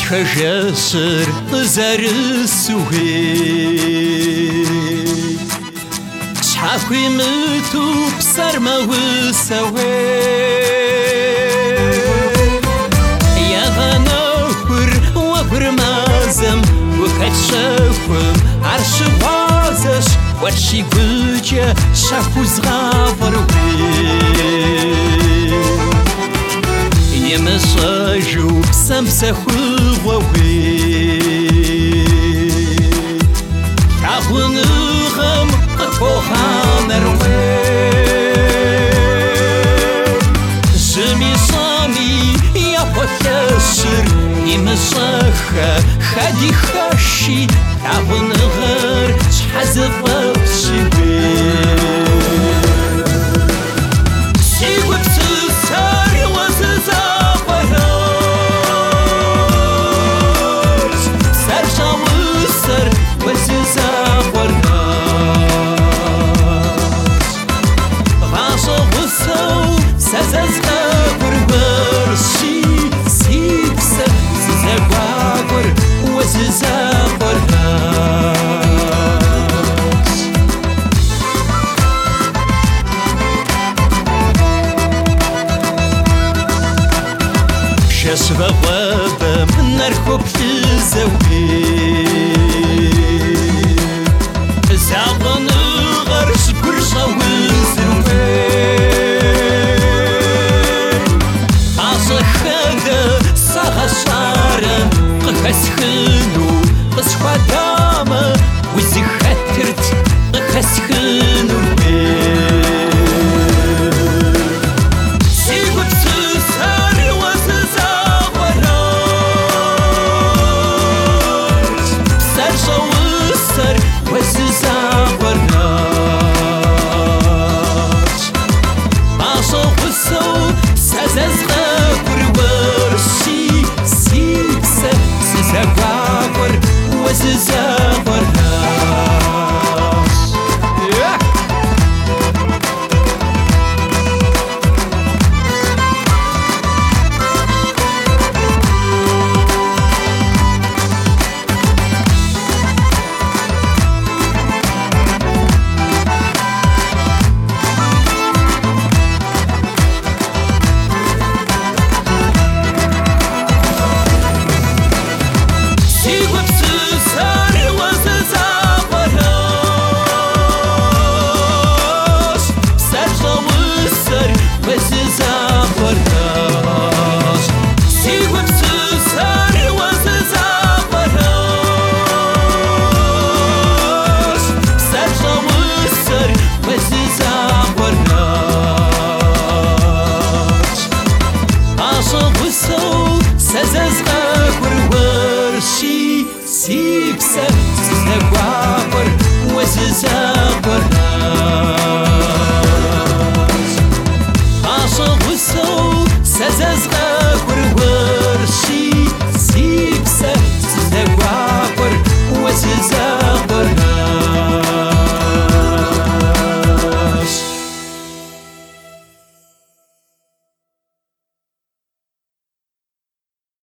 خجسر زرسوهي شحاكوي متو بصر ما وسوي يا غنوكر وبر مازم وكتشوفم عرش وازش وشي بجا شافو زغافروي يمساجو بسمسة خووي تعبون غم قفوها نروي زمي صامي يا بكسر يمساخا خدي خشي تعبون غير شحزب بسوي شسبة غابة من نركب في الزوي زعبان غرش برشا وزروي عصا خاقة صاغة شارة قخس خلو قصفة دامة وزي خاترت قخس خلو سيبسة سيزاقوابر وززاقوار